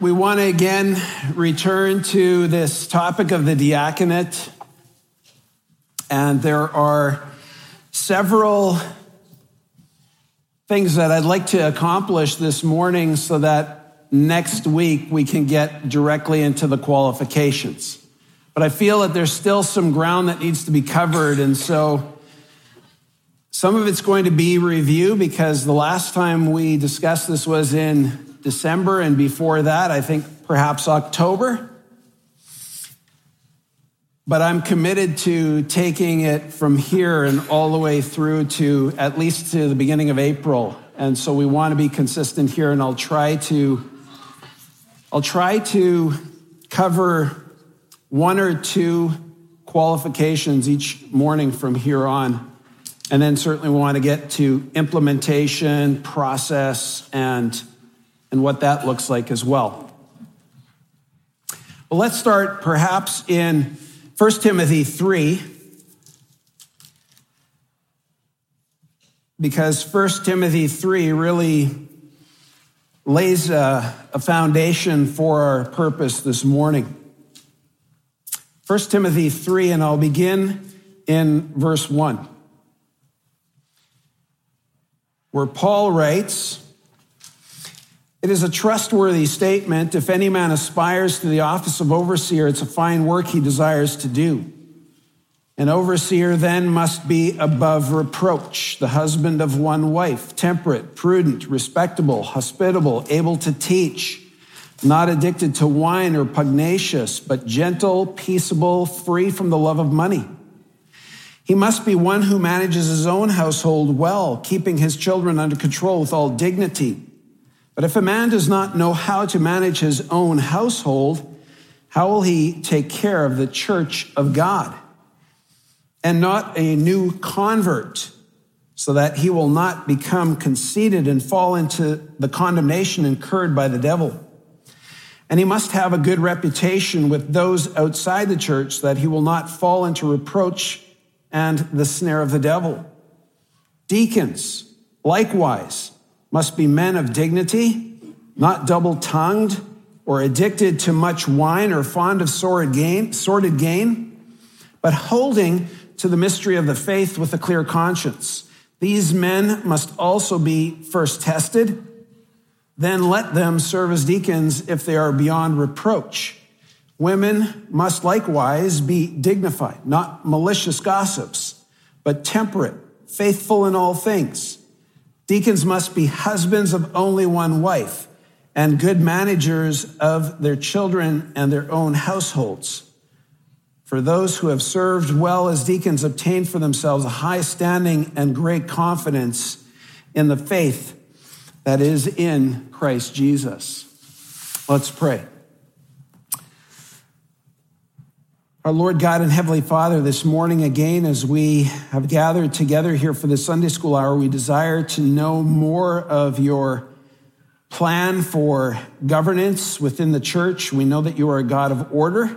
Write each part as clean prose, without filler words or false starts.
We want to again return to this topic of the diaconate. And there are several things that I'd like to accomplish this morning so that next week we can get directly into the qualifications. But I feel that there's still some ground that needs to be covered. And so some of it's going to be review because the last time we discussed this was in December, and before that, I think perhaps October. But I'm committed to taking it from here and all the way through to at least to the beginning of April. And so we want to be consistent here, and I'll try to cover one or two qualifications each morning from here on. And then certainly we want to get to implementation, process, and what that looks like as well. Well, let's start perhaps in 1 Timothy 3, because 1 Timothy 3 really lays a foundation for our purpose this morning. 1 Timothy 3, and I'll begin in verse 1, where Paul writes, "It is a trustworthy statement. If any man aspires to the office of overseer, it's a fine work he desires to do. An overseer then must be above reproach, the husband of one wife, temperate, prudent, respectable, hospitable, able to teach, not addicted to wine or pugnacious, but gentle, peaceable, free from the love of money. He must be one who manages his own household well, keeping his children under control with all dignity. But if a man does not know how to manage his own household, how will he take care of the church of God? And not a new convert, so that he will not become conceited and fall into the condemnation incurred by the devil. And he must have a good reputation with those outside the church, so that he will not fall into reproach and the snare of the devil. Deacons, likewise, must be men of dignity, not double-tongued or addicted to much wine or fond of sordid gain, but holding to the mystery of the faith with a clear conscience. These men must also be first tested, then let them serve as deacons if they are beyond reproach. Women must likewise be dignified, not malicious gossips, but temperate, faithful in all things. Deacons must be husbands of only one wife and good managers of their children and their own households. For those who have served well as deacons obtain for themselves a high standing and great confidence in the faith that is in Christ Jesus." Let's pray. Our Lord God and Heavenly Father, this morning again, as we have gathered together here for the Sunday school hour, we desire to know more of your plan for governance within the church. We know that you are a God of order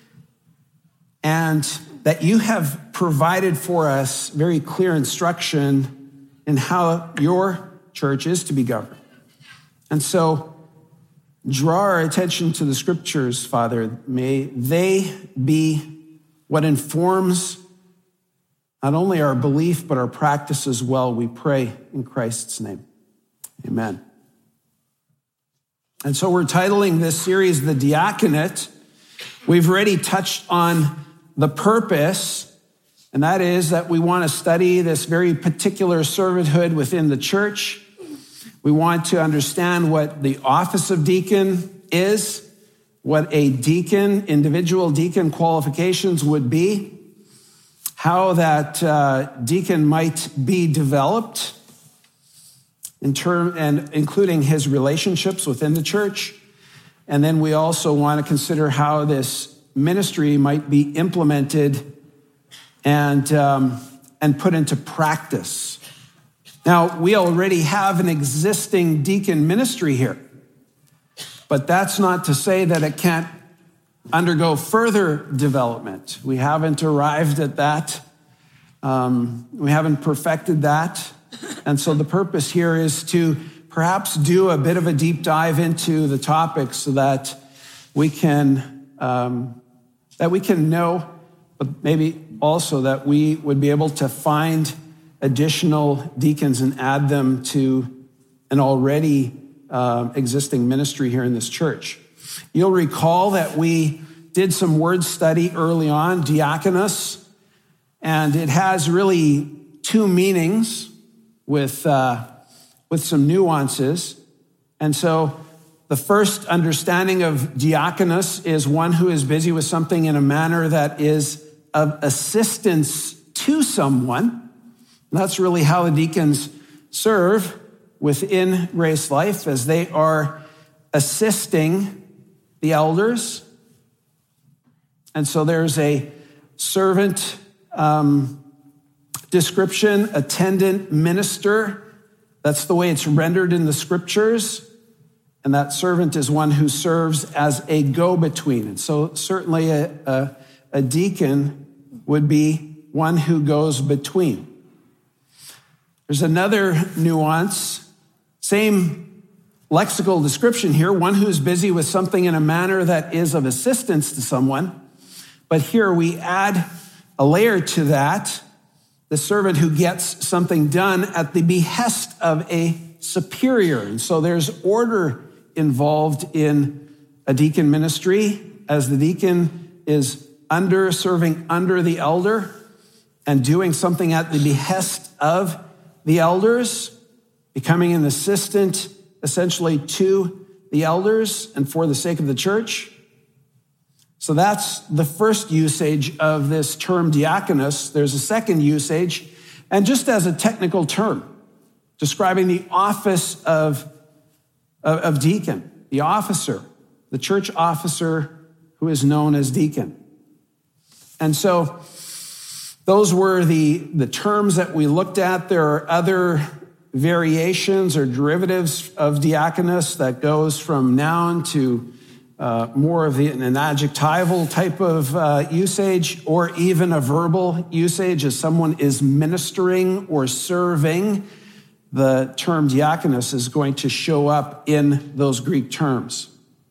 and that you have provided for us very clear instruction in how your church is to be governed. And so, draw our attention to the scriptures, Father. May they be what informs not only our belief, but our practice as well. We pray in Christ's name. Amen. And so we're titling this series, The Diaconate. We've already touched on the purpose, and that is that we want to study this very particular servanthood within the church. We want to understand what the office of deacon is, what a deacon, individual deacon qualifications would be, how that deacon might be developed and including his relationships within the church. And then we also want to consider how this ministry might be implemented and put into practice. Now, we already have an existing deacon ministry here, but that's not to say that it can't undergo further development. We haven't arrived at that. We haven't perfected that. And so the purpose here is to perhaps do a bit of a deep dive into the topic so that we can know, but maybe also that we would be able to find additional deacons and add them to an already existing ministry here in this church. You'll recall that we did some word study early on, diakonos, and it has really two meanings with some nuances. And so the first understanding of diakonos is one who is busy with something in a manner that is of assistance to someone. And that's really how the deacons serve within Grace Life, as they are assisting the elders. And so there's a servant description, attendant minister. That's the way it's rendered in the scriptures. And that servant is one who serves as a go-between. And so certainly a deacon would be one who goes between. There's another nuance, same lexical description here, one who's busy with something in a manner that is of assistance to someone. But here we add a layer to that, the servant who gets something done at the behest of a superior. And so there's order involved in a deacon ministry, as the deacon is serving under the elder and doing something at the behest of the elders, becoming an assistant essentially to the elders and for the sake of the church. So that's the first usage of this term diakonos. There's a second usage, and just as a technical term, describing the office of deacon, the officer, the church officer who is known as deacon. And so those were the terms that we looked at. There are other variations or derivatives of diakonos that goes from noun to more of an adjectival type of usage, or even a verbal usage as someone is ministering or serving. The term diakonos is going to show up in those Greek terms.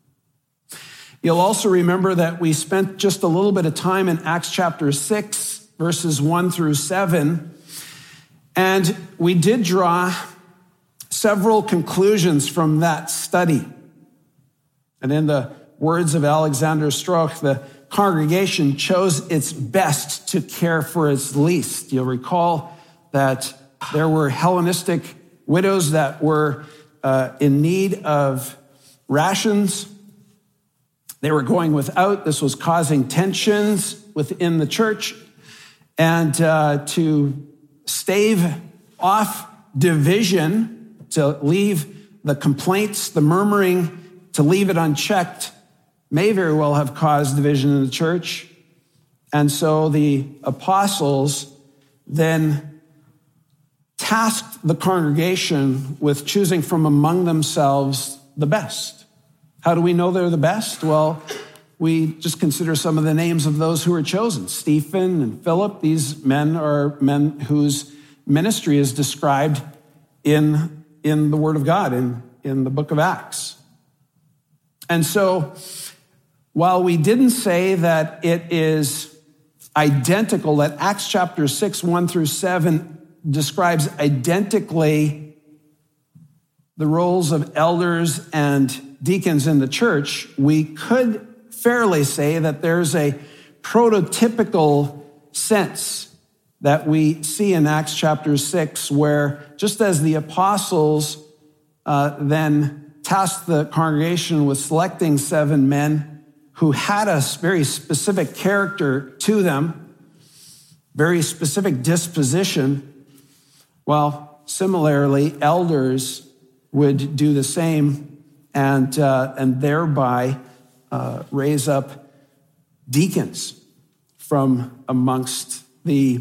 You'll also remember that we spent just a little bit of time in Acts chapter 6, verses 1 through 7, and we did draw several conclusions from that study. And in the words of Alexander Strauch, the congregation chose its best to care for its least. You'll recall that there were Hellenistic widows that were in need of rations. They were going without. This was causing tensions within the church. And to stave off division, to leave the complaints, the murmuring, to leave it unchecked, may very well have caused division in the church. And so the apostles then tasked the congregation with choosing from among themselves the best. How do we know they're the best? Well, we just consider some of the names of those who were chosen. Stephen and Philip, these men are men whose ministry is described in the Word of God, in the book of Acts. And so, while we didn't say that it is identical, that Acts chapter 6, 1 through 7 describes identically the roles of elders and deacons in the church, we could fairly say that there's a prototypical sense that we see in Acts chapter 6, where just as the apostles then tasked the congregation with selecting 7 men who had a very specific character to them, very specific disposition, well, similarly, elders would do the same and thereby raise up deacons from amongst the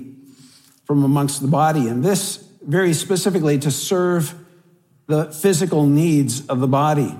body, and this very specifically to serve the physical needs of the body.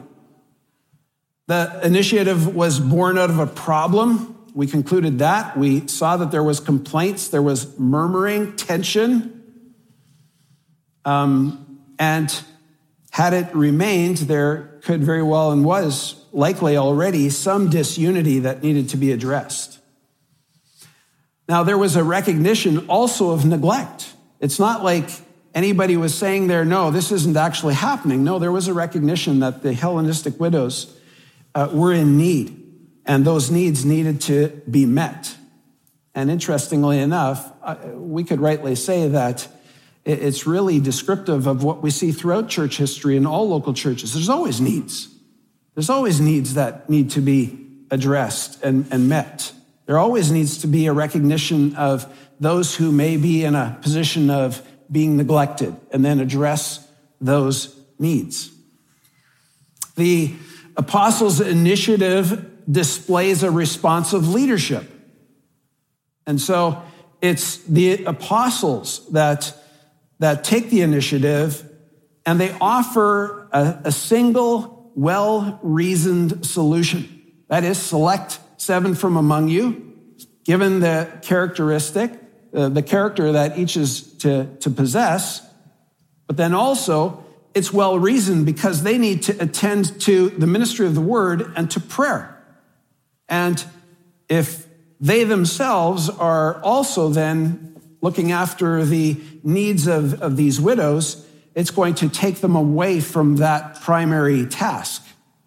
The initiative was born out of a problem. We concluded that. We saw that there was complaints, there was murmuring, tension, and Had it remained, there could very well and was likely already some disunity that needed to be addressed. Now, there was a recognition also of neglect. It's not like anybody was saying there, no, this isn't actually happening. No, there was a recognition that the Hellenistic widows were in need, and those needs needed to be met. And interestingly enough, we could rightly say that it's really descriptive of what we see throughout church history in all local churches. There's always needs. There's always needs that need to be addressed and met. There always needs to be a recognition of those who may be in a position of being neglected and then address those needs. The apostles' initiative displays a responsive leadership. And so it's the apostles that take the initiative, and they offer a single, well-reasoned solution. That is, select 7 from among you, given the the character that each is to possess. But then also, it's well-reasoned because they need to attend to the ministry of the word and to prayer. And if they themselves are also then looking after the needs of these widows, it's going to take them away from that primary task.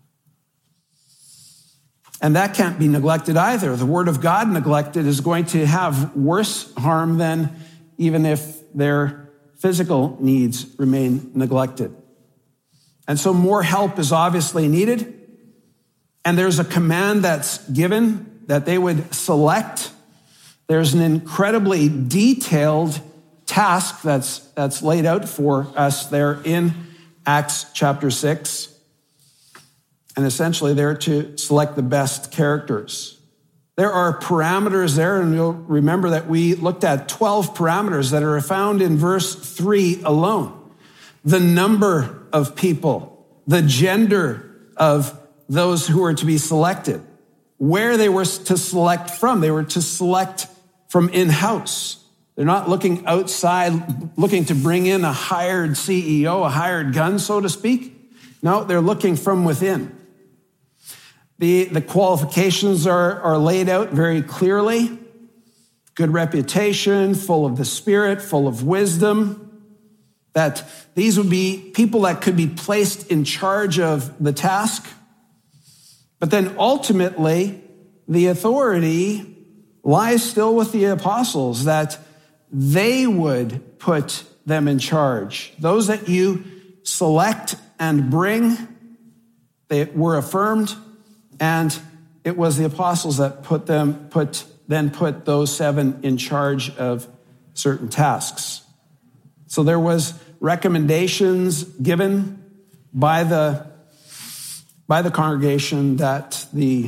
And that can't be neglected either. The word of God neglected is going to have worse harm than even if their physical needs remain neglected. And so more help is obviously needed. And there's a command that's given that they would select. There's an incredibly detailed task that's laid out for us there in Acts chapter 6. And essentially they're to select the best characters. There are parameters there, and you'll remember that we looked at 12 parameters that are found in verse 3 alone. The number of people, the gender of those who were to be selected, where they were to select from. They were to select from in-house. They're not looking outside, looking to bring in a hired CEO, a hired gun, so to speak. No, they're looking from within. The qualifications are laid out very clearly. Good reputation, full of the Spirit, full of wisdom. That these would be people that could be placed in charge of the task. But then ultimately, the authority lies still with the apostles, that they would put them in charge. Those that you select and bring, they were affirmed, and it was the apostles that put those 7 in charge of certain tasks. So there was recommendations given by the congregation that the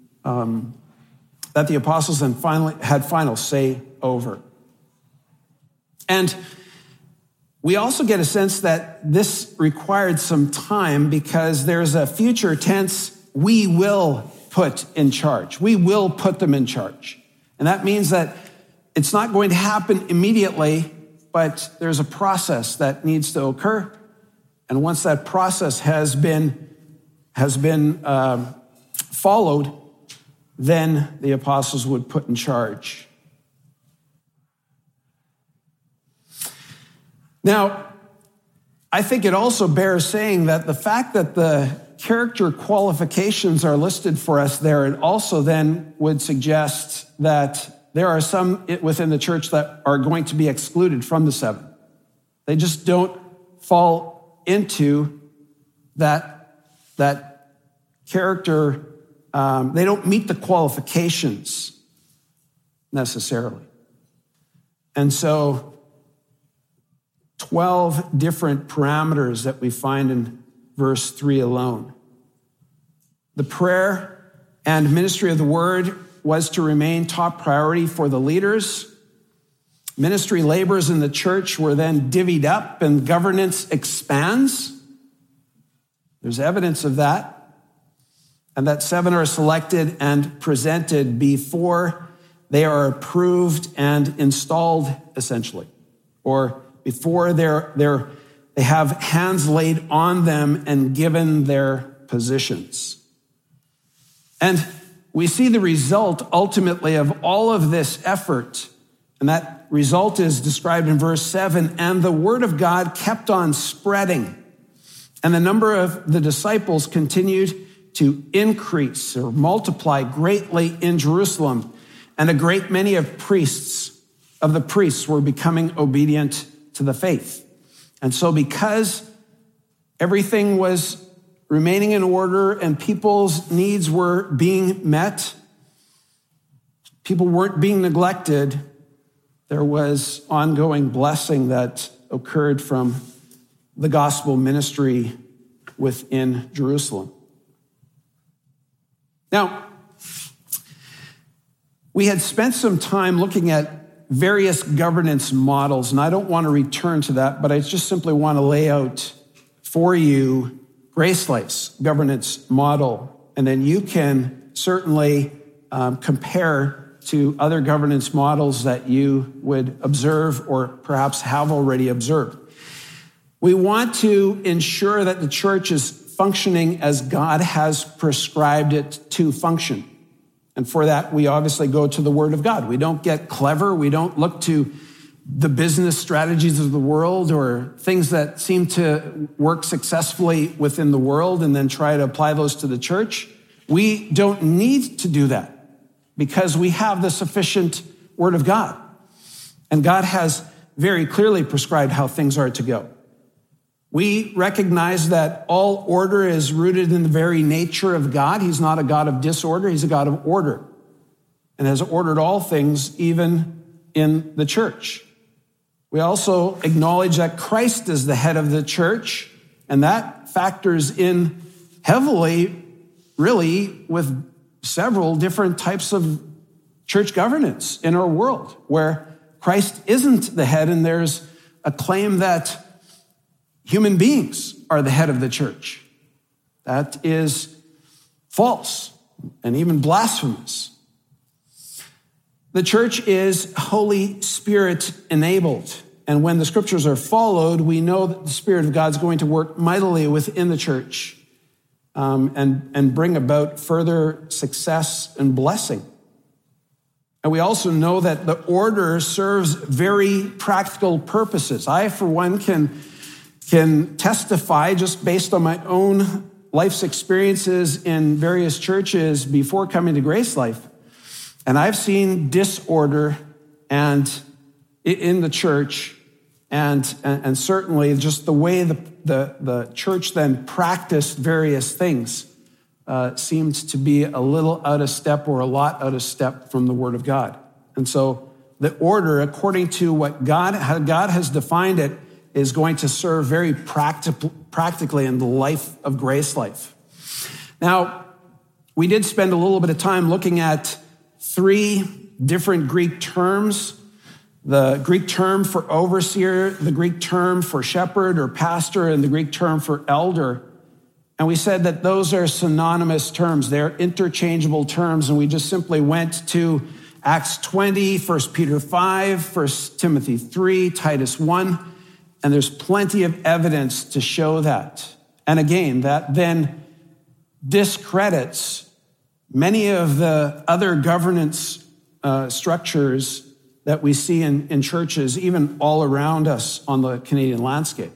apostles then finally had final say over. And we also get a sense that this required some time, because there's a future tense, we will put in charge. We will put them in charge. And that means that it's not going to happen immediately, but there's a process that needs to occur. And once that process has been followed, then the apostles would put in charge. Now, I think it also bears saying that the fact that the character qualifications are listed for us there, it also then would suggest that there are some within the church that are going to be excluded from the 7. They just don't fall into that character. They don't meet the qualifications necessarily. And so 12 different parameters that we find in verse 3 alone. The prayer and ministry of the word was to remain top priority for the leaders. Ministry labors in the church were then divvied up and governance expands. There's evidence of that. And that 7 are selected and presented before they are approved and installed, essentially, or before they're they have hands laid on them and given their positions. And we see the result ultimately of all of this effort. And that result is described in verse 7. And the word of God kept on spreading, and the number of the disciples continued to increase or multiply greatly in Jerusalem. And a great many of the priests were becoming obedient to the faith. And so because everything was remaining in order and people's needs were being met, people weren't being neglected, there was ongoing blessing that occurred from the gospel ministry within Jerusalem. Now, we had spent some time looking at various governance models, and I don't want to return to that, but I just simply want to lay out for you Grace Life's governance model, and then you can certainly compare to other governance models that you would observe or perhaps have already observed. We want to ensure that the church is functioning as God has prescribed it to function. And for that, we obviously go to the Word of God. We don't get clever. We don't look to the business strategies of the world or things that seem to work successfully within the world and then try to apply those to the church. We don't need to do that because we have the sufficient Word of God. And God has very clearly prescribed how things are to go. We recognize that all order is rooted in the very nature of God. He's not a God of disorder. He's a God of order and has ordered all things, even in the church. We also acknowledge that Christ is the head of the church, and that factors in heavily, really, with several different types of church governance in our world, where Christ isn't the head, and there's a claim that human beings are the head of the church. That is false and even blasphemous. The church is Holy Spirit enabled. And when the scriptures are followed, we know that the Spirit of God is going to work mightily within the church and bring about further success and blessing. And we also know that the order serves very practical purposes. I, for one, can testify just based on my own life's experiences in various churches before coming to Grace Life. And I've seen disorder and in the church and certainly just the way the church then practiced various things seemed to be a little out of step or a lot out of step from the Word of God. And so the order, according to what how God has defined it, is going to serve very practically in the life of Grace Life. Now, we did spend a little bit of time looking at 3 different Greek terms: the Greek term for overseer, the Greek term for shepherd or pastor, and the Greek term for elder. And we said that those are synonymous terms. They're interchangeable terms, and we just simply went to Acts 20, 1 Peter 5, 1 Timothy 3, Titus 1, and there's plenty of evidence to show that. And again, that then discredits many of the other governance structures that we see in churches, even all around us on the Canadian landscape.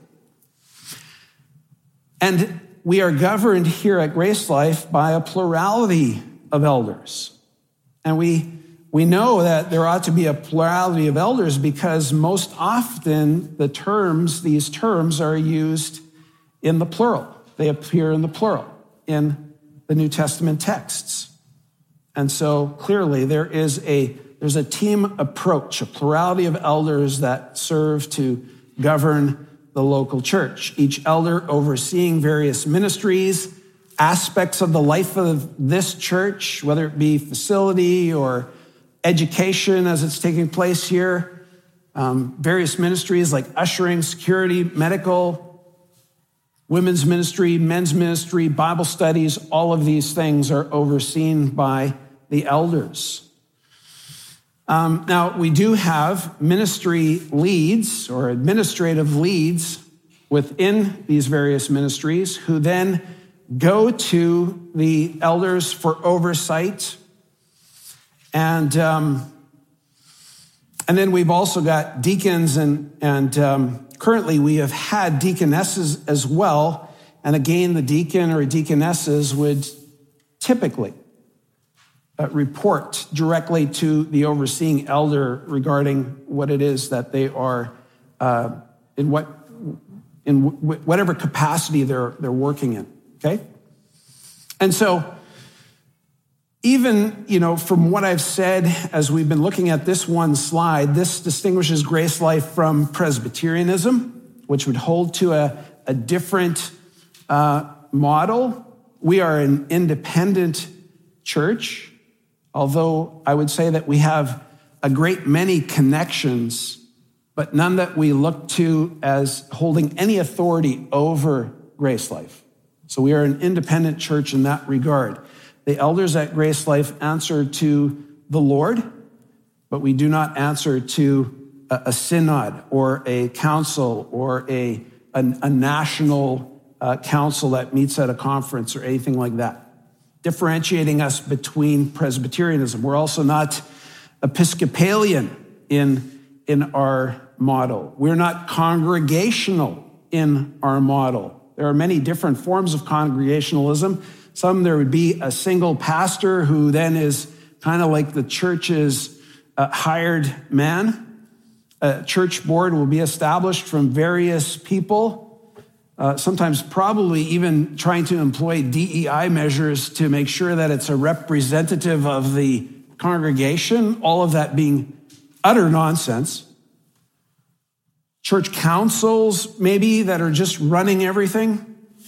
And we are governed here at Grace Life by a plurality of elders. And we know that there ought to be a plurality of elders because most often these terms are used in the plural. They appear in the plural in the New Testament texts. And so clearly there's a team approach, a plurality of elders that serve to govern the local church, each elder overseeing various ministries, aspects of the life of this church, whether it be facility or education as it's taking place here, various ministries like ushering, security, medical, women's ministry, men's ministry, Bible studies. All of these things are overseen by the elders. Now, we do have ministry leads or administrative leads within these various ministries who then go to the elders for oversight. And then we've also got deacons and currently we have had deaconesses as well. And again, the deacon or deaconesses would typically report directly to the overseeing elder regarding what it is that they are, in whatever capacity they're working in, okay? And so even, from what I've said as we've been looking at this one slide, this distinguishes Grace Life from Presbyterianism, which would hold to a different model. We are an independent church, although I would say that we have a great many connections, but none that we look to as holding any authority over Grace Life. So we are an independent church in that regard. The elders at Grace Life answer to the Lord, but we do not answer to a synod or a council or a national council that meets at a conference or anything like that. Differentiating us between Presbyterianism. We're also not Episcopalian in our model. We're not congregational in our model. There are many different forms of congregationalism. Some there would be a single pastor who then is kind of like the church's hired man. A church board will be established from various people, sometimes probably even trying to employ DEI measures to make sure that it's a representative of the congregation, all of that being utter nonsense. Church councils, maybe, that are just running everything.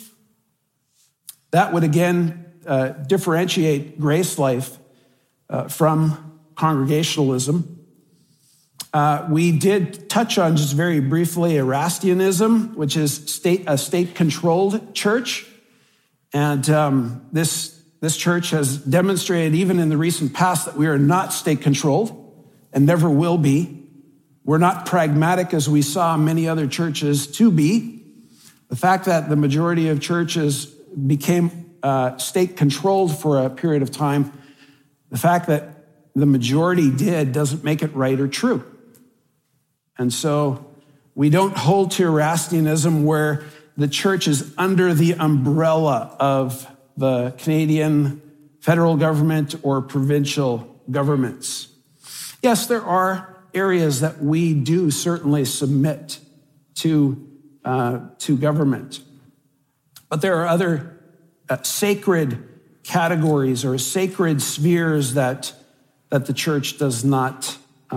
That would, again, differentiate Grace Life from congregationalism. We did touch on, just very briefly, Erastianism, which is a state-controlled church. And this church has demonstrated, even in the recent past, that we are not state-controlled and never will be. We're not pragmatic, as we saw many other churches to be. The fact that the majority of churches became state-controlled for a period of time, the fact that the majority did doesn't make it right or true. And so we don't hold to Erastianism, where the church is under the umbrella of the Canadian federal government or provincial governments. Yes, there are areas that we do certainly submit to government. But there are other sacred categories or sacred spheres that the church does not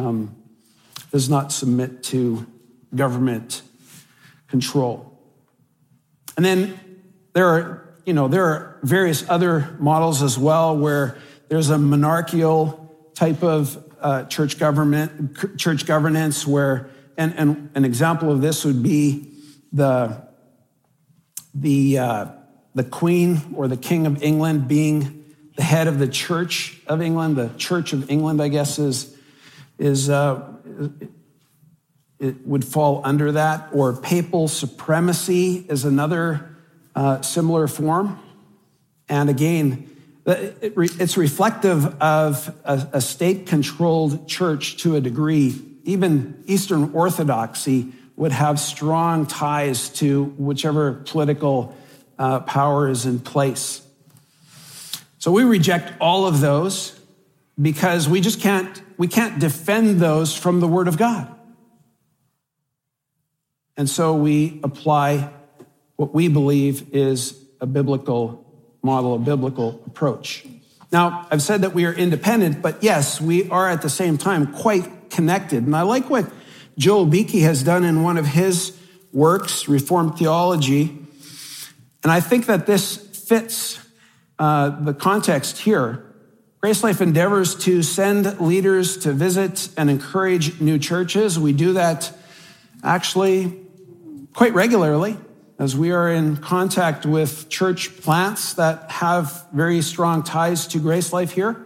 submit to government control. And then there are various other models as well, where there's a monarchical type of church governance, where, and an example of this would be the Queen or the King of England being the head of the Church of England. The Church of England, I guess, it would fall under that. Or papal supremacy is another similar form. And again, it's reflective of a state-controlled church to a degree. Even Eastern Orthodoxy would have strong ties to whichever political power is in place. So we reject all of those because we can't defend those from the Word of God. And so we apply what we believe is a biblical model, a biblical approach. Now, I've said that we are independent, but yes, we are at the same time quite connected. And I like what Joel Beeke has done in one of his works, Reformed Theology. And I think that this fits the context here. Grace Life endeavors to send leaders to visit and encourage new churches. We do that actually quite regularly, as we are in contact with church plants that have very strong ties to Grace Life here.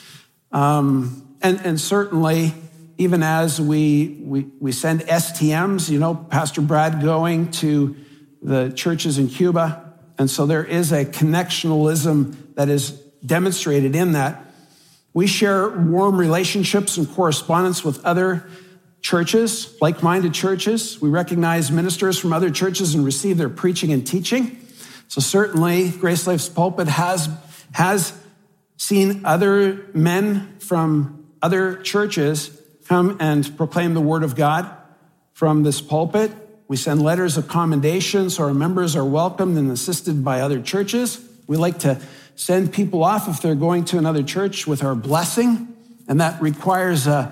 And certainly, even as we send STMs, Pastor Brad going to the churches in Cuba. And so there is a connectionalism that is demonstrated in that. We share warm relationships and correspondence with other churches, like-minded churches. We recognize ministers from other churches and receive their preaching and teaching. So certainly, Grace Life's pulpit has seen other men from other churches come and proclaim the word of God from this pulpit. We send letters of commendation, so our members are welcomed and assisted by other churches. We like to send people off if they're going to another church with our blessing, and that requires a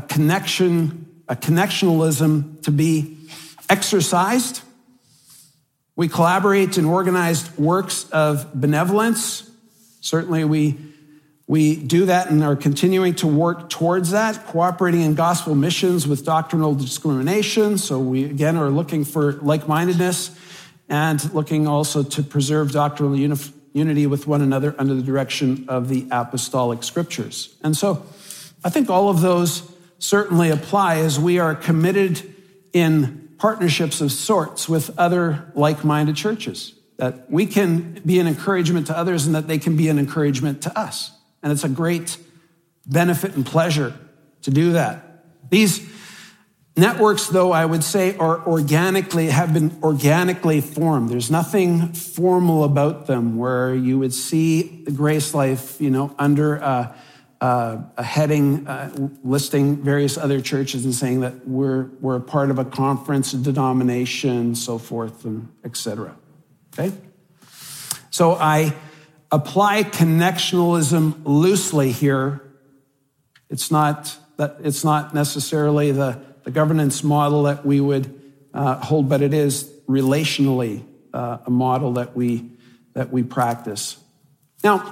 connectionalism to be exercised. We collaborate in organized works of benevolence. Certainly we do that and are continuing to work towards that, cooperating in gospel missions with doctrinal discrimination. So we, again, are looking for like-mindedness and looking also to preserve doctrinal unity with one another under the direction of the apostolic scriptures. And so I think all of those certainly apply as we are committed in partnerships of sorts with other like-minded churches, that we can be an encouragement to others and that they can be an encouragement to us. And it's a great benefit and pleasure to do that. These networks, though, I would say have been organically formed. There's nothing formal about them where you would see Grace Life, under a heading listing various other churches and saying that we're a part of a conference, a denomination, so forth, and et cetera. Okay? So I apply connectionalism loosely here. It's not necessarily the governance model that we would hold, but it is relationally a model that we practice. Now,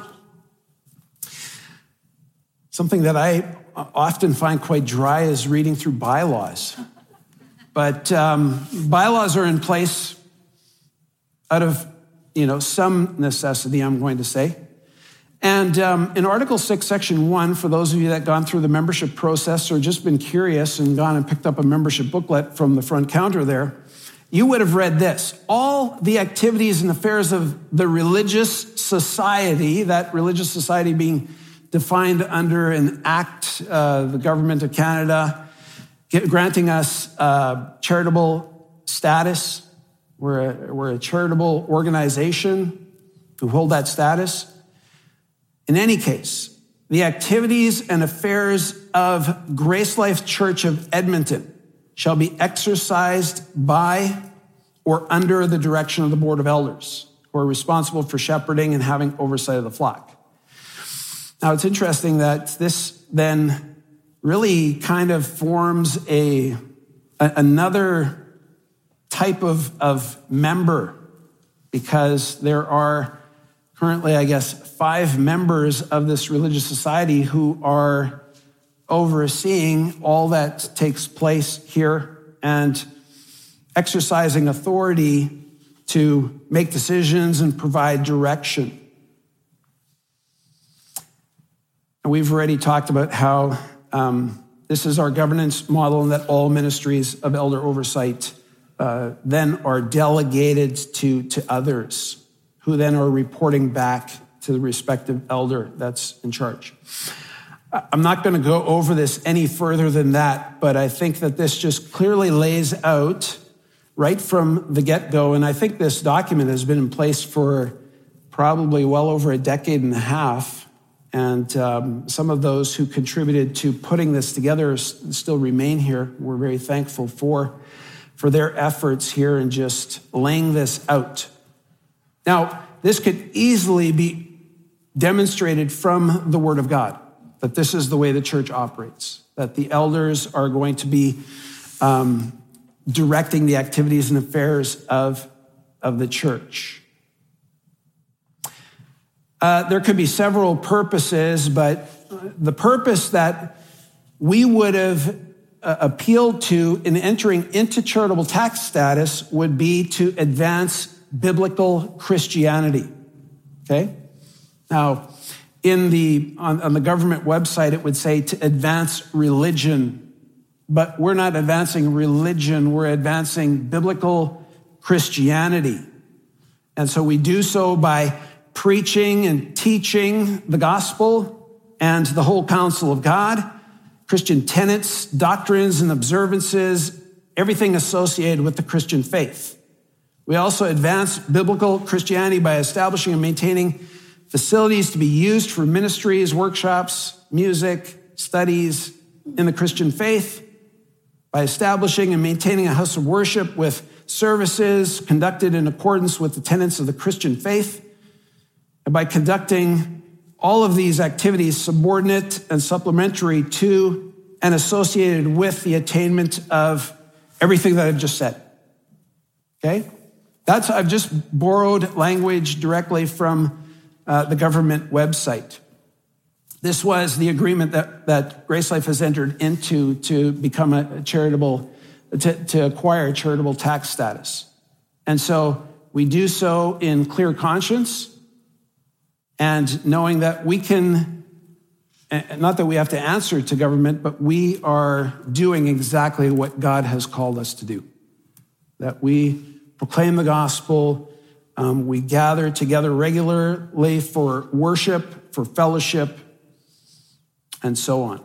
something that I often find quite dry is reading through bylaws. But bylaws are in place out of some necessity, I'm going to say. And in Article 6, Section 1, for those of you that gone through the membership process or just been curious and gone and picked up a membership booklet from the front counter there, you would have read this. All the activities and affairs of the religious society, that religious society being defined under an act, the Government of Canada, granting us charitable status. We're a charitable organization who hold that status. In any case, the activities and affairs of Grace Life Church of Edmonton shall be exercised by or under the direction of the Board of Elders, who are responsible for shepherding and having oversight of the flock. Now, it's interesting that this then really kind of forms another type of member, because there are currently, 5 members of this religious society who are overseeing all that takes place here and exercising authority to make decisions and provide direction. And we've already talked about how this is our governance model and that all ministries of elder oversight then are delegated to others, who then are reporting back to the respective elder that's in charge. I'm not going to go over this any further than that, but I think that this just clearly lays out right from the get-go, and I think this document has been in place for probably well over a decade and a half, and some of those who contributed to putting this together still remain here. We're very thankful for their efforts here and just laying this out. Now, this could easily be demonstrated from the Word of God, that this is the way the church operates, that the elders are going to be directing the activities and affairs of the church. There could be several purposes, but the purpose that we would have appealed to in entering into charitable tax status would be to advance biblical Christianity. Okay? Now, on the government website, it would say to advance religion, but we're not advancing religion. We're advancing biblical Christianity. And so we do so by preaching and teaching the gospel and the whole counsel of God, Christian tenets, doctrines, and observances, everything associated with the Christian faith. We also advance biblical Christianity by establishing and maintaining facilities to be used for ministries, workshops, music, studies in the Christian faith, by establishing and maintaining a house of worship with services conducted in accordance with the tenets of the Christian faith, and by conducting all of these activities subordinate and supplementary to and associated with the attainment of everything that I've just said. Okay? I've just borrowed language directly from the government website. This was the agreement that Grace Life has entered into to become a charitable, to acquire charitable tax status. And so we do so in clear conscience and knowing that we can, not that we have to answer to government, but we are doing exactly what God has called us to do. That we proclaim the gospel, we gather together regularly for worship, for fellowship, and so on.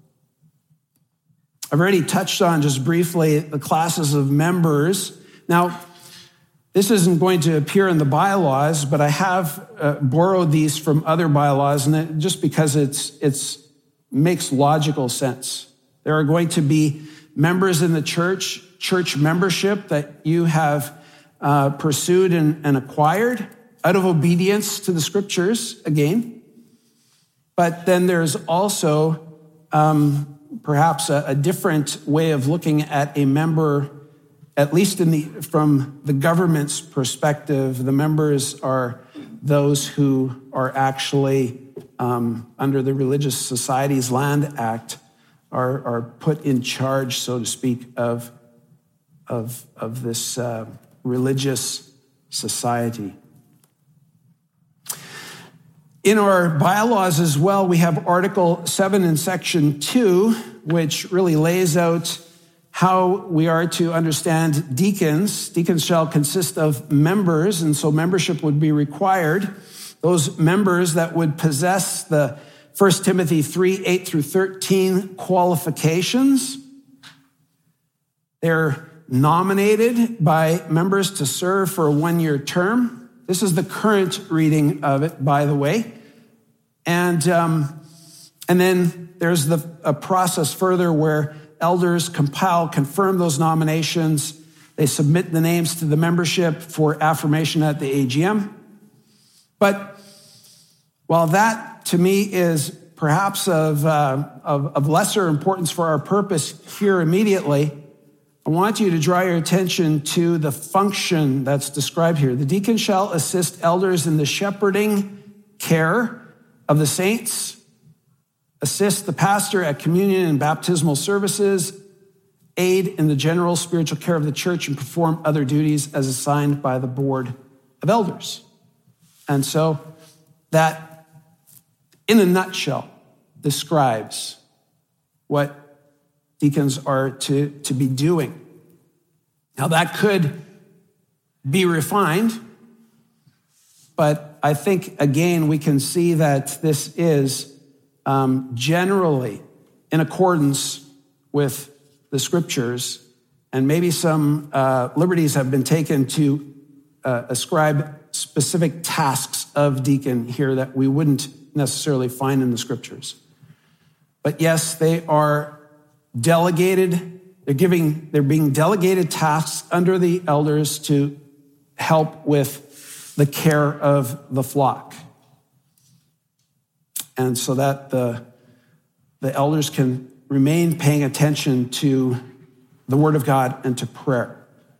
I've already touched on just briefly the classes of members. Now, this isn't going to appear in the bylaws, but I have borrowed these from other bylaws, and just because it makes logical sense. There are going to be members in the church membership that you have pursued and acquired out of obedience to the scriptures, again. But then there's also perhaps a different way of looking at a member, at least from the government's perspective. The members are those who are actually, under the Religious Societies Land Act, are put in charge, so to speak, of this religious society. In our bylaws as well, we have Article 7 in Section 2, which really lays out how we are to understand deacons. Deacons shall consist of members, and so membership would be required. Those members that would possess the 1 Timothy 3, 8 through 13 qualifications. They're nominated by members to serve for a one-year term. This is the current reading of it, by the way. And then there's a process further where elders confirm those nominations. They submit the names to the membership for affirmation at the AGM. But while that to me is perhaps of lesser importance for our purpose here immediately, I want you to draw your attention to the function that's described here. The deacon shall assist elders in the shepherding care of the saints, assist the pastor at communion and baptismal services, aid in the general spiritual care of the church, and perform other duties as assigned by the board of elders. And so that, in a nutshell, describes what deacons are to be doing. Now, that could be refined, but I think, again, we can see that this is generally in accordance with the scriptures, and maybe some liberties have been taken to ascribe specific tasks of deacon here that we wouldn't necessarily find in the scriptures. But yes, they are delegated. They're being delegated tasks under the elders to help with the care of the flock. And so that the elders can remain paying attention to the Word of God and to prayer.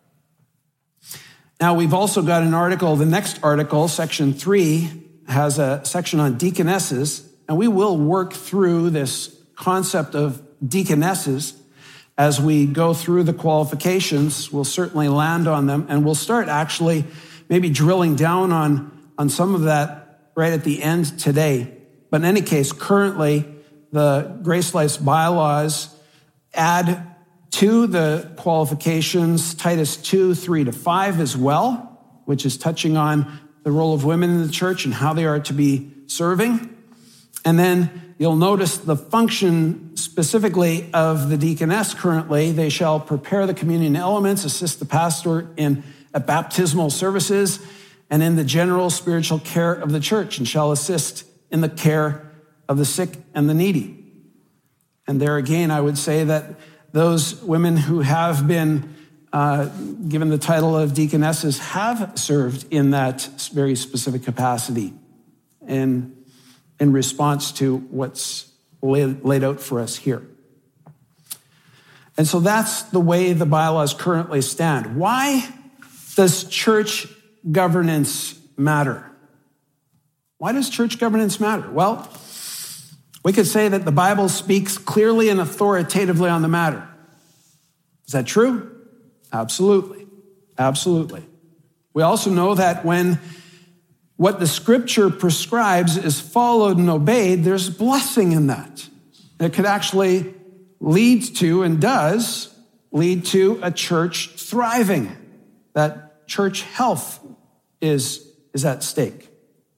Now, we've also got an article, the next article, Section 3, has a section on deaconesses, and we will work through this concept of deaconesses as we go through the qualifications. We'll certainly land on them, and we'll start actually maybe drilling down on some of that right at the end today. But in any case, currently, the Grace Life's bylaws add 2, the qualifications, Titus 2, 3-5 as well, which is touching on the role of women in the church and how they are to be serving. And then you'll notice the function specifically of the deaconess currently. They shall prepare the communion elements, assist the pastor in baptismal services, and in the general spiritual care of the church, and shall assist in the care of the sick and the needy. And there again, I would say that those women who have been given the title of deaconesses have served in that very specific capacity in response to what's laid out for us here. And so that's the way the bylaws currently stand. Why does church governance matter? Why does church governance matter? Well, we could say that the Bible speaks clearly and authoritatively on the matter. Is that true? Absolutely. Absolutely. We also know that when what the scripture prescribes is followed and obeyed, there's blessing in that. It could actually lead to, and does lead to, a church thriving. That church health is at stake.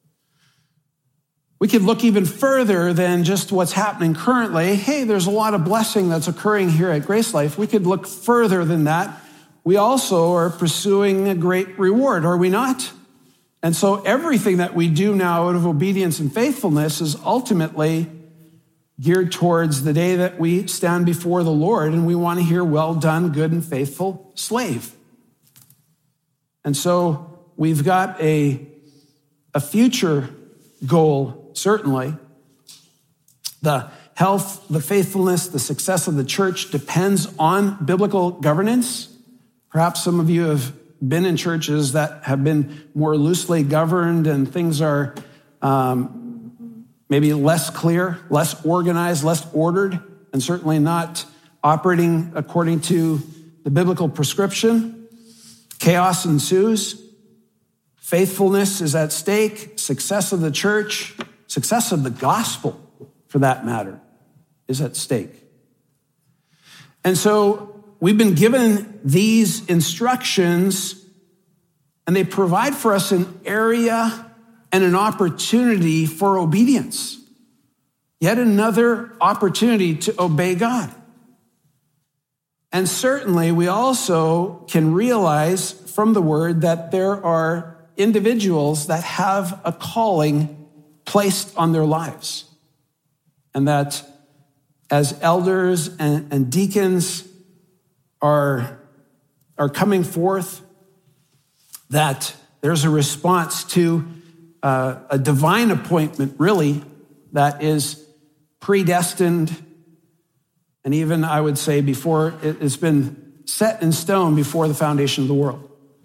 We could look even further than just what's happening currently. Hey, there's a lot of blessing that's occurring here at Grace Life. We could look further than that. We also are pursuing a great reward, are we not? And so everything that we do now out of obedience and faithfulness is ultimately geared towards the day that we stand before the Lord, and we want to hear, well done, good and faithful slave. And so we've got a future goal, certainly. The health, the faithfulness, the success of the church depends on biblical governance. Perhaps some of you have been in churches that have been more loosely governed and things are maybe less clear, less organized, less ordered, and certainly not operating according to the biblical prescription. Chaos ensues. Faithfulness is at stake. Success of the church, success of the gospel, for that matter, is at stake. And so we've been given these instructions, and they provide for us an area and an opportunity for obedience. Yet another opportunity to obey God. And certainly we also can realize from the word that there are individuals that have a calling placed on their lives. And that as elders and deacons are coming forth, that there's a response to a divine appointment, really, that is predestined, and even, I would say, before it's been set in stone before the foundation of the world.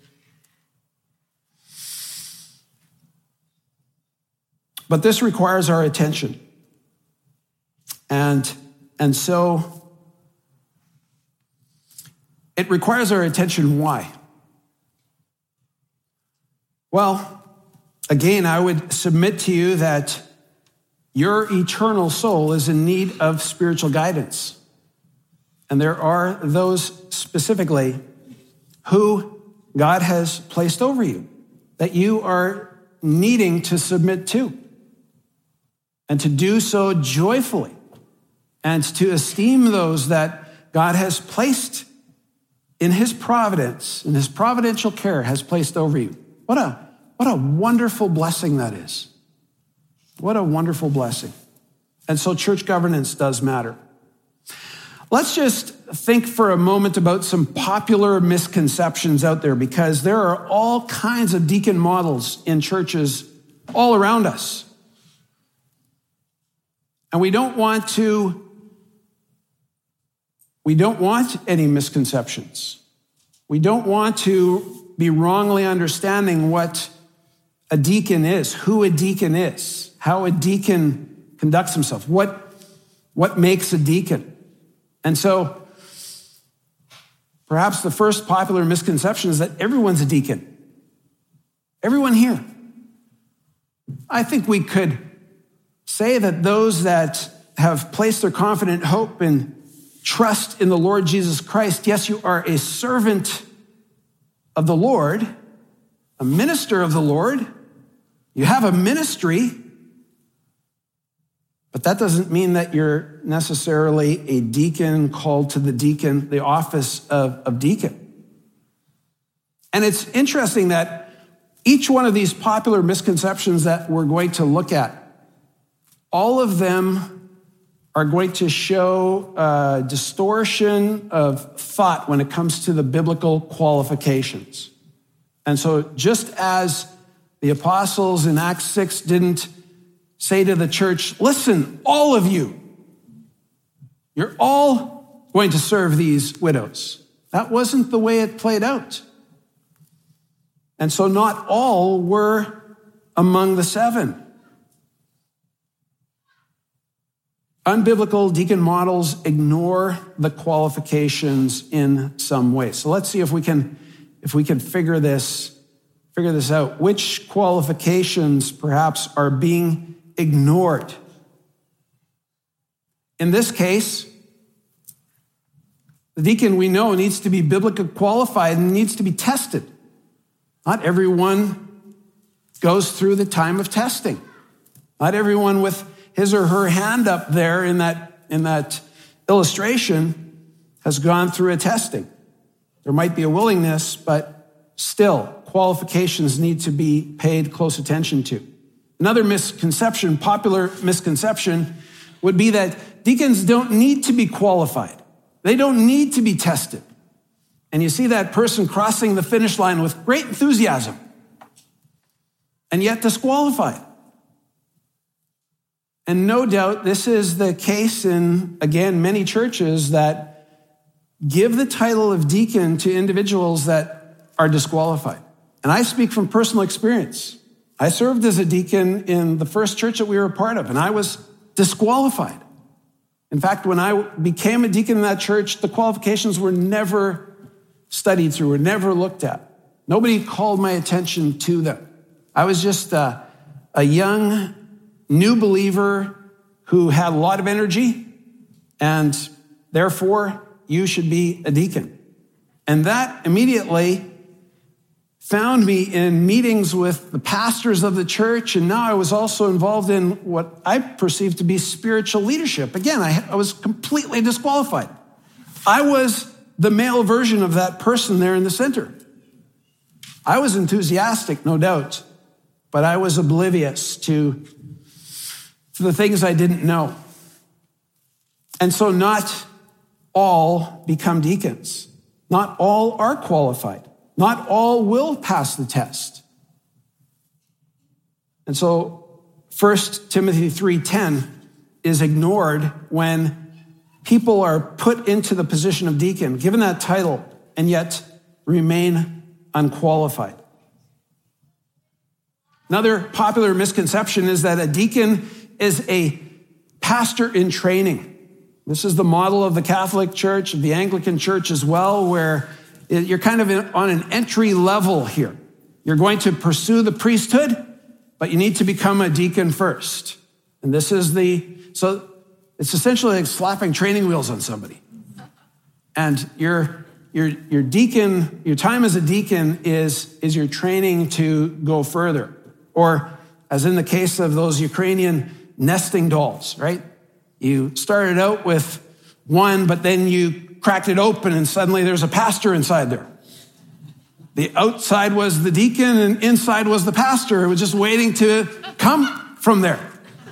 But this requires our attention. And so it requires our attention. Why? Well, again, I would submit to you that your eternal soul is in need of spiritual guidance. And there are those specifically who God has placed over you that you are needing to submit to, and to do so joyfully, and to esteem those that God has placed in his providence, in his providential care, has placed over you. What a wonderful blessing that is. What a wonderful blessing. And so church governance does matter. Let's just think for a moment about some popular misconceptions out there, because there are all kinds of deacon models in churches all around us. And we don't want any misconceptions. We don't want to be wrongly understanding what a deacon is, who a deacon is, how a deacon conducts himself, what makes a deacon. And so perhaps the first popular misconception is that everyone's a deacon. Everyone here. I think we could say that those that have placed their confident hope in trust in the Lord Jesus Christ, yes, you are a servant of the Lord, a minister of the Lord. You have a ministry, but that doesn't mean that you're necessarily a deacon called to the office of deacon. And it's interesting that each one of these popular misconceptions that we're going to look at, all of them are going to show a distortion of thought when it comes to the biblical qualifications. And so just as the apostles in Acts 6 didn't say to the church, listen, all of you, you're all going to serve these widows. That wasn't the way it played out. And so not all were among the 7. Unbiblical deacon models ignore the qualifications in some way. So let's see if we can figure this out. Which qualifications perhaps are being ignored? In this case, the deacon, we know, needs to be biblically qualified and needs to be tested. Not everyone goes through the time of testing. Not everyone with his or her hand up there in that illustration has gone through a testing. There might be a willingness, but still, qualifications need to be paid close attention to. Another misconception, popular misconception, would be that deacons don't need to be qualified. They don't need to be tested. And you see that person crossing the finish line with great enthusiasm and yet disqualified. And no doubt this is the case in, again, many churches that give the title of deacon to individuals that are disqualified. And I speak from personal experience. I served as a deacon in the first church that we were a part of, and I was disqualified. In fact, when I became a deacon in that church, the qualifications were never studied through, were never looked at. Nobody called my attention to them. I was just a young, new believer who had a lot of energy, and therefore you should be a deacon. And that immediately found me in meetings with the pastors of the church, and now I was also involved in what I perceived to be spiritual leadership. Again, I was completely disqualified. I was the male version of that person there in the center. I was enthusiastic, no doubt, but I was oblivious to the things I didn't know. And so not all become deacons. Not all are qualified. Not all will pass the test. And so 1 Timothy 3:10 is ignored when people are put into the position of deacon, given that title, and yet remain unqualified. Another popular misconception is that a deacon is a pastor in training. This is the model of the Catholic Church, of the Anglican Church as well, where you're kind of on an entry level here. You're going to pursue the priesthood, but you need to become a deacon first. And this is so it's essentially like slapping training wheels on somebody. And your deacon, your time as a deacon is your training to go further. Or as in the case of those Ukrainian nesting dolls, right? You started out with one, but then you cracked it open and suddenly there's a pastor inside there. The outside was the deacon and inside was the pastor. It was just waiting to come from there.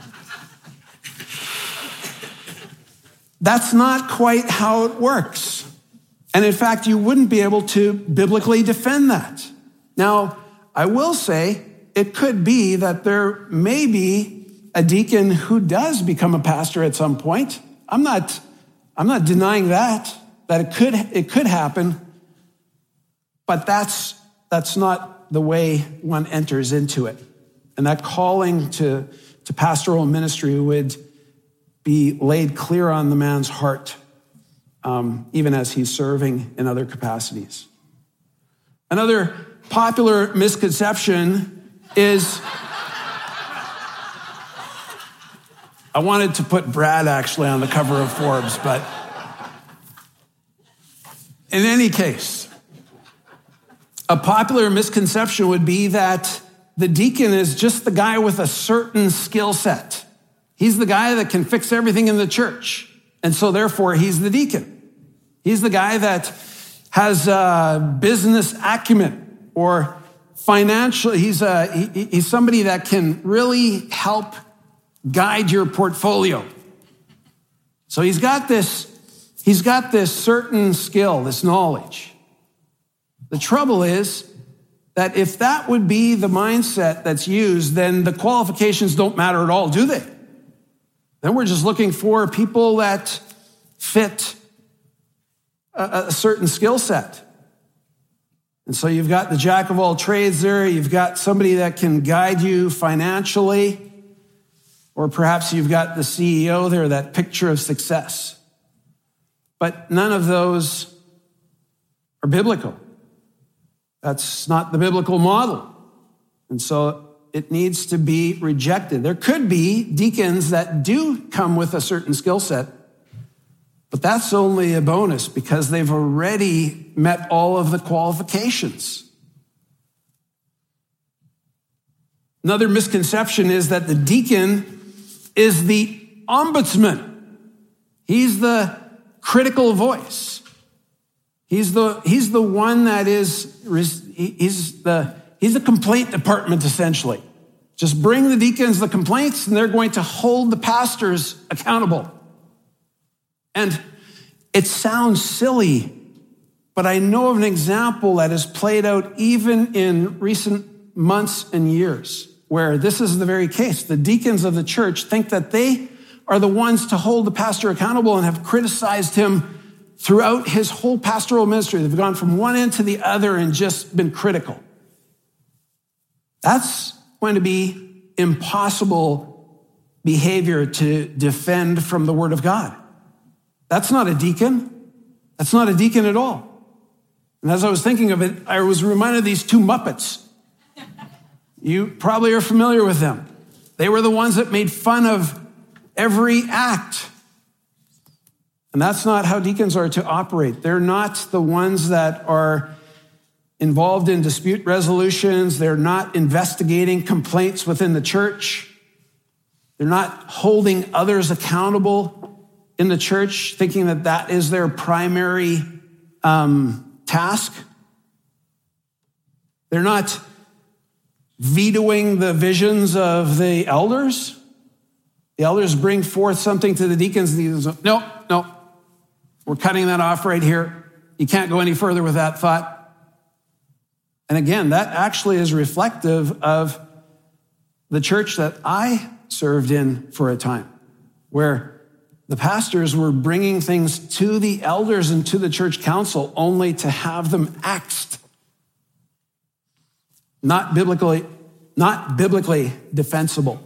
That's not quite how it works. And in fact, you wouldn't be able to biblically defend that. Now, I will say it could be that there may be a deacon who does become a pastor at some point. I'm not denying that it could happen, but that's not the way one enters into it. And that calling to pastoral ministry would be laid clear on the man's heart, even as he's serving in other capacities. Another popular misconception is, I wanted to put Brad actually on the cover of Forbes, but In any case, a popular misconception would be that the deacon is just the guy with a certain skill set. He's the guy that can fix everything in the church. And so therefore, he's the deacon. He's the guy that has business acumen or financial. He's somebody that can really help guide your portfolio. So he's got this certain skill, this knowledge. The trouble is that if that would be the mindset that's used, then the qualifications don't matter at all, do they? Then we're just looking for people that fit a certain skill set. And so you've got the jack of all trades there. You've got somebody that can guide you financially. Or perhaps you've got the CEO there, that picture of success. But none of those are biblical. That's not the biblical model. And so it needs to be rejected. There could be deacons that do come with a certain skill set, but that's only a bonus because they've already met all of the qualifications. Another misconception is that the deacon is the ombudsman. He's the critical voice. He's the one that he's the complaint department, essentially. Just bring the deacons the complaints and they're going to hold the pastors accountable. And it sounds silly, but I know of an example that has played out even in recent months and years where this is the very case. The deacons of the church think that they are the ones to hold the pastor accountable and have criticized him throughout his whole pastoral ministry. They've gone from one end to the other and just been critical. That's going to be impossible behavior to defend from the Word of God. That's not a deacon. That's not a deacon at all. And as I was thinking of it, I was reminded of these two Muppets. You probably are familiar with them. They were the ones that made fun of every act. And that's not how deacons are to operate. They're not the ones that are involved in dispute resolutions. They're not investigating complaints within the church. They're not holding others accountable in the church, thinking that that is their primary task. They're not vetoing the visions of the elders. The elders bring forth something to the deacons. And the deacons go, no, we're cutting that off right here. You can't go any further with that thought. And again, that actually is reflective of the church that I served in for a time, where the pastors were bringing things to the elders and to the church council only to have them axed. Not biblically defensible.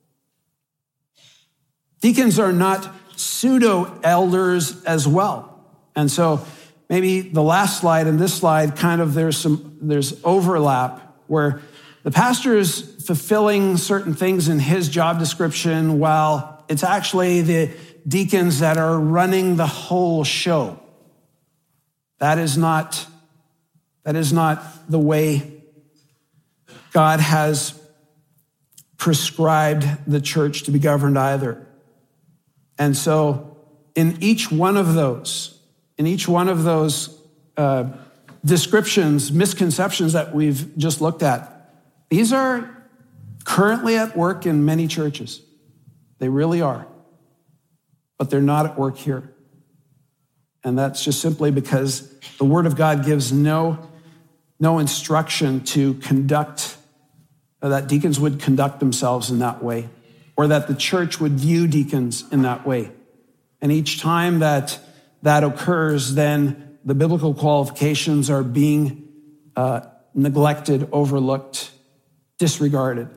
Deacons are not pseudo-elders as well. And so maybe the last slide and this slide, kind of there's overlap where the pastor is fulfilling certain things in his job description while it's actually the deacons that are running the whole show. That is not the way God has prescribed the church to be governed either. And so in each one of those descriptions, misconceptions that we've just looked at, these are currently at work in many churches. They really are. But they're not at work here. And that's just simply because the Word of God gives no instruction to conduct, or that deacons would conduct themselves in that way, or that the church would view deacons in that way. And each time that occurs, then the biblical qualifications are being neglected, overlooked, disregarded.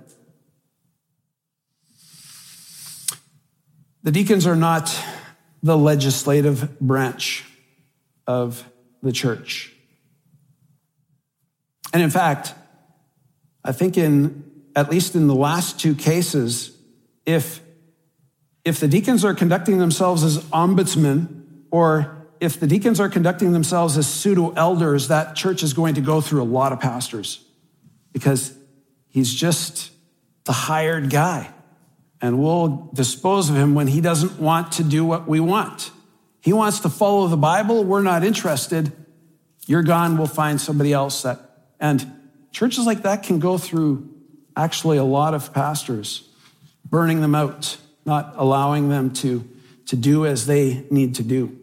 The deacons are not the legislative branch of the church. And in fact, I think at least in the last two cases, if the deacons are conducting themselves as ombudsmen, or if the deacons are conducting themselves as pseudo-elders, that church is going to go through a lot of pastors because he's just the hired guy. And we'll dispose of him when he doesn't want to do what we want. He wants to follow the Bible. We're not interested. You're gone. We'll find somebody else. And churches like that can go through actually a lot of pastors, burning them out, not allowing them to do as they need to do.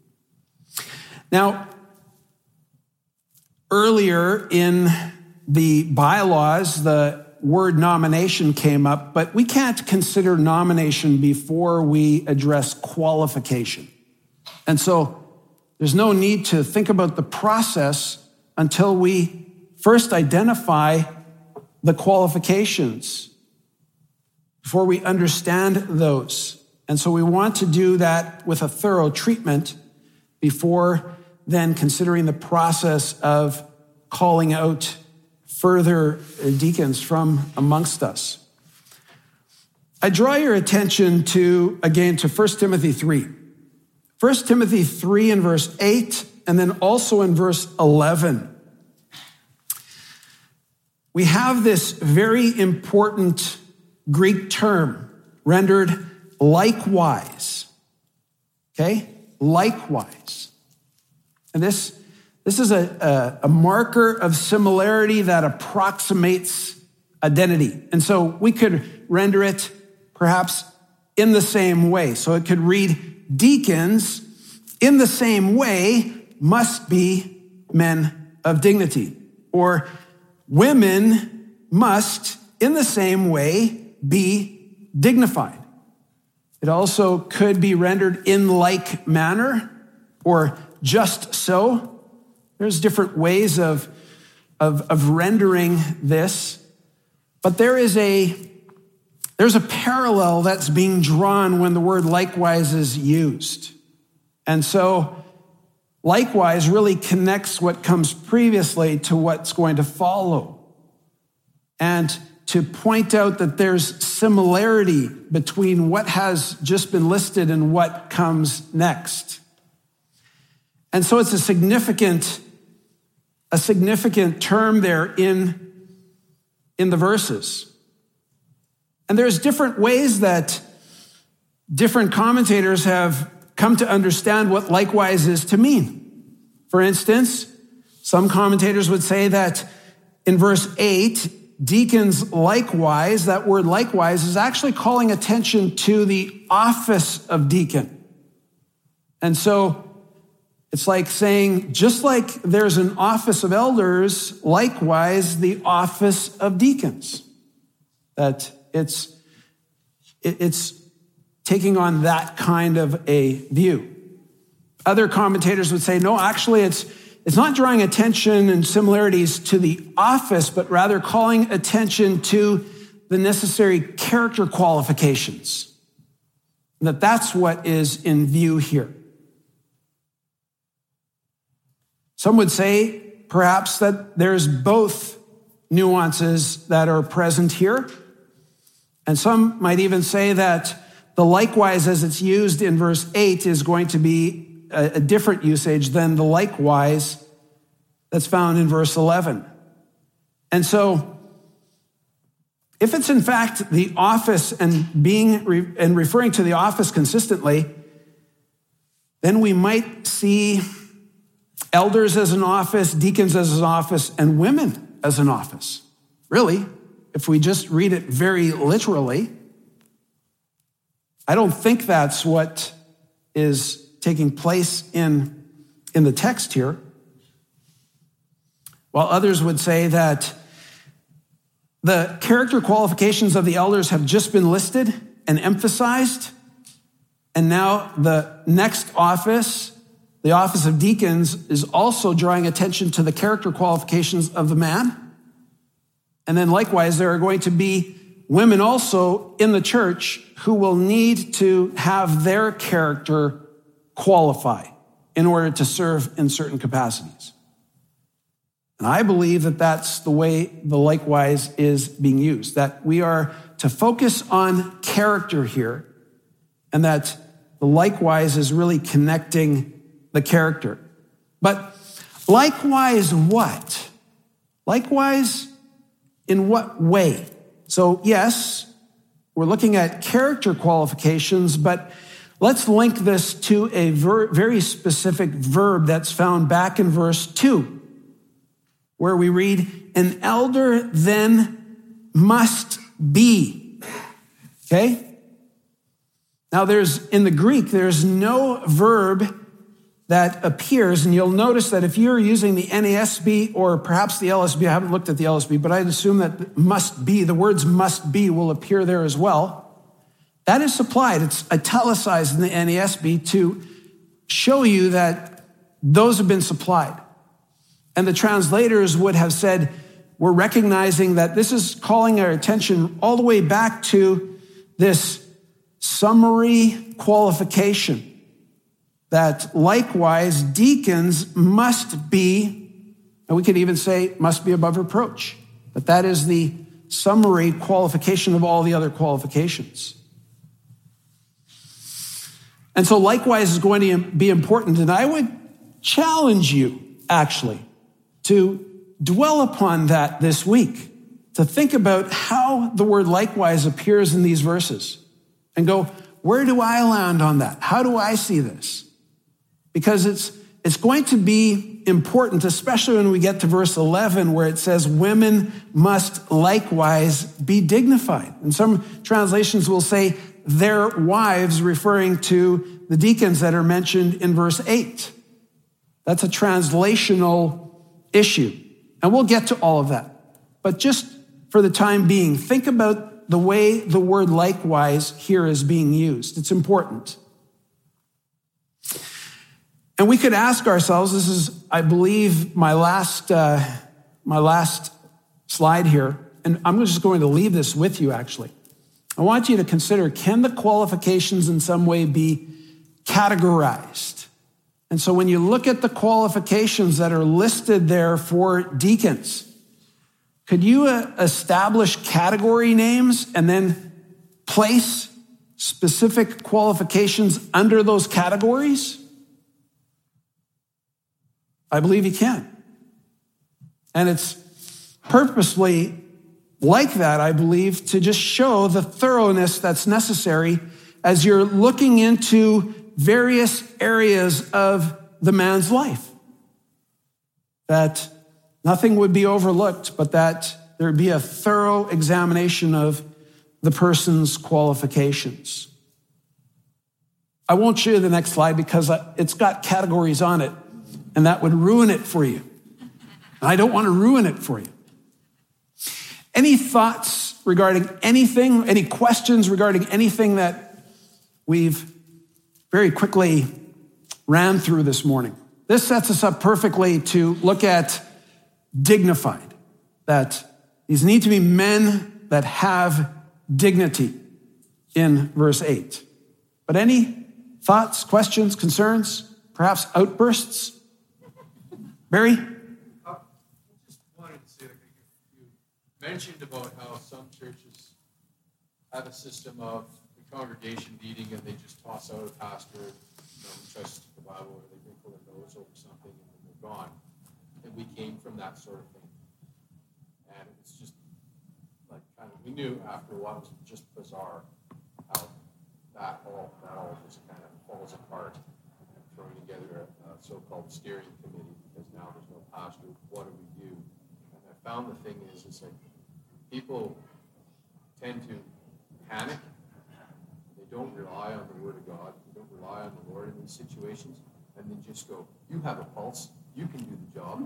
Now, earlier in the bylaws, the word nomination came up, but we can't consider nomination before we address qualification. And so there's no need to think about the process until we first identify the qualifications, before we understand those. And so we want to do that with a thorough treatment before then considering the process of calling out further deacons from amongst us. I draw your attention to 1 Timothy 3. 1 Timothy 3 in verse 8, and then also in verse 11. We have this very important Greek term rendered likewise. Okay? Likewise. And this is a marker of similarity that approximates identity. And so we could render it perhaps in the same way. So it could read, deacons in the same way must be men of dignity. Or women must in the same way be dignified. It also could be rendered in like manner or just so. There's different ways of rendering this, but there's a parallel that's being drawn when the word likewise is used. And so likewise really connects what comes previously to what's going to follow. And to point out that there's similarity between what has just been listed and what comes next. And so it's a significant term there in the verses. And there's different ways that different commentators have come to understand what likewise is to mean. For instance, some commentators would say that in verse 8, deacons likewise, that word likewise is actually calling attention to the office of deacon. And so it's like saying, just like there's an office of elders, likewise the office of deacons. That it's taking on that kind of a view. Other commentators would say, no, actually it's not drawing attention and similarities to the office, but rather calling attention to the necessary character qualifications. That's what is in view here. Some would say, perhaps, that there's both nuances that are present here. And some might even say that the likewise as it's used in verse 8 is going to be a different usage than the likewise that's found in verse 11. And so, if it's in fact the office and referring to the office consistently, then we might see elders as an office, deacons as an office, and women as an office. Really, if we just read it very literally, I don't think that's what is taking place in the text here. While others would say that the character qualifications of the elders have just been listed and emphasized, and now the next office, the office of deacons, is also drawing attention to the character qualifications of the man. And then likewise, there are going to be women also in the church who will need to have their character qualify in order to serve in certain capacities. And I believe that that's the way the likewise is being used, that we are to focus on character here, and that the likewise is really connecting the character. But likewise what? Likewise in what way? So yes, we're looking at character qualifications, but let's link this to a very specific verb that's found back in verse 2, where we read, an elder then must be. Okay? Now in the Greek, there's no verb that appears, and you'll notice that if you're using the NASB or perhaps the LSB, I haven't looked at the LSB, but I'd assume that must be, the words must be will appear there as well. That is supplied. It's italicized in the NASB to show you that those have been supplied. And the translators would have said, we're recognizing that this is calling our attention all the way back to this summary qualification that likewise deacons must be, and we could even say must be above reproach. But that is the summary qualification of all the other qualifications. And so likewise is going to be important. And I would challenge you, actually, to dwell upon that this week, to think about how the word likewise appears in these verses and go, where do I land on that? How do I see this? Because it's going to be important, especially when we get to verse 11, where it says women must likewise be dignified. And some translations will say their wives, referring to the deacons that are mentioned in verse 8. That's a translational issue. And we'll get to all of that. But just for the time being, think about the way the word likewise here is being used. It's important. And we could ask ourselves, this is, I believe, my last slide here, and I'm just going to leave this with you, actually. I want you to consider, can the qualifications in some way be categorized? And so when you look at the qualifications that are listed there for deacons, could you establish category names and then place specific qualifications under those categories? I believe you can. And it's purposely like that, I believe, to just show the thoroughness that's necessary as you're looking into various areas of the man's life. That nothing would be overlooked, but that there would be a thorough examination of the person's qualifications. I won't show you the next slide because it's got categories on it, and that would ruin it for you. And I don't want to ruin it for you. Any thoughts regarding anything, any questions regarding anything that we've very quickly ran through this morning? This sets us up perfectly to look at dignified, that these need to be men that have dignity in verse 8. But any thoughts, questions, concerns, perhaps outbursts? Barry? I just wanted to say, you mentioned about how some churches have a system of the congregation meeting and they just toss out a pastor, who trusts the Bible, or they wrinkle their nose over something and then they're gone. And we came from that sort of thing. And it's just like we knew after a while it was just bizarre how that all just kind of falls apart and throwing together a so-called steering committee because now there's no pastor. What do we do? And I found the thing is, it's like people tend to panic. They don't rely on the Word of God. They don't rely on the Lord in these situations. And then just go, you have a pulse. You can do the job.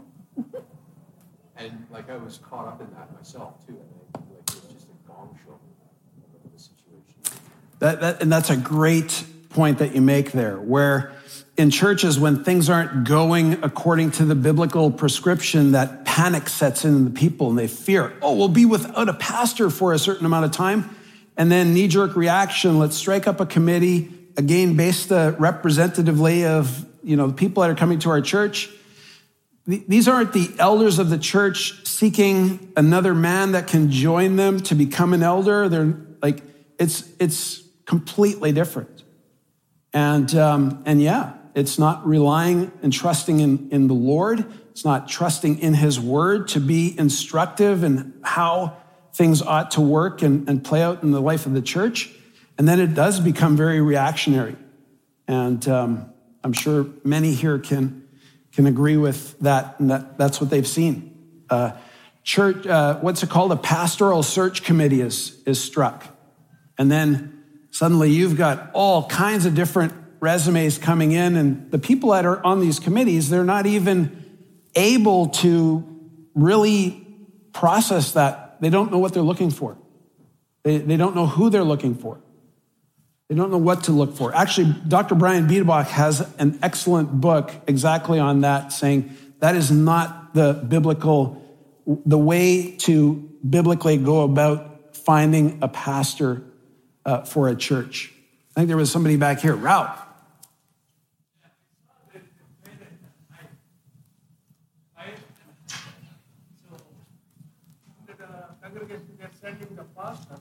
And I was caught up in that myself too. And it was just a gong show of the situation. And that's a great point that you make there, where in churches, when things aren't going according to the biblical prescription, that panic sets in the people and they fear, we'll be without a pastor for a certain amount of time. And then knee-jerk reaction, let's strike up a committee, again, based representatively of the people that are coming to our church. These aren't the elders of the church seeking another man that can join them to become an elder. They're it's completely different. And yeah, It's not relying and trusting in the Lord. It's not trusting in his word to be instructive in how things ought to work and play out in the life of the church. And then it does become very reactionary. And I'm sure many here can agree with that, and that's what they've seen. Church, what's it called? A pastoral search committee is struck. And then suddenly you've got all kinds of different resumes coming in, and the people that are on these committees, they're not even able to really process that. They don't know what they're looking for. They don't know who they're looking for. They don't know what to look for. Actually, Dr. Brian Biederbach has an excellent book exactly on that, saying that is not the way to biblically go about finding a pastor for a church. I think there was somebody back here. Ralph. Sending the pastors,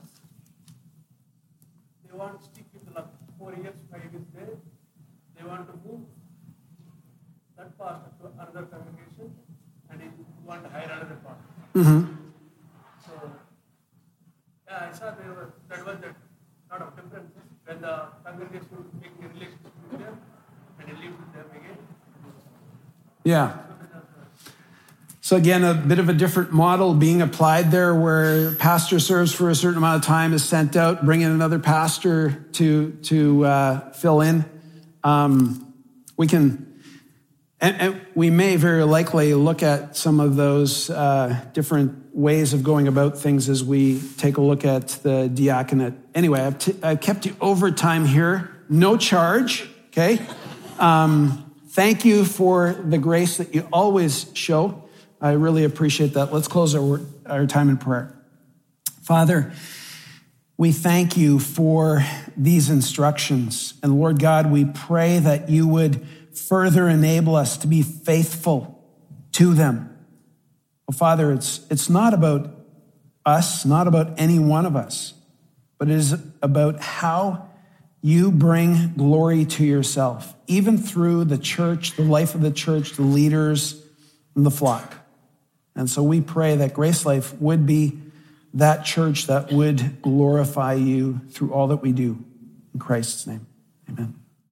they want to stick with like 4 years, 5 years there. They want to move that pastor to another congregation, and they want to hire another pastor. Mm-hmm. So, yeah, I saw that was a lot of differences when the congregation make a relationship with them and they live with them again. Yeah. So again, a bit of a different model being applied there, where pastor serves for a certain amount of time, is sent out, bring in another pastor to fill in. We can, and we may very likely look at some of those different ways of going about things as we take a look at the diaconate. Anyway, I've kept you over time here, no charge. Okay. Thank you for the grace that you always show. I really appreciate that. Let's close our time in prayer. Father, we thank you for these instructions. And Lord God, we pray that you would further enable us to be faithful to them. Well, Father, it's not about us, not about any one of us, but it is about how you bring glory to yourself, even through the church, the life of the church, the leaders, and the flock. And so we pray that Grace Life would be that church that would glorify you through all that we do. In Christ's name, amen.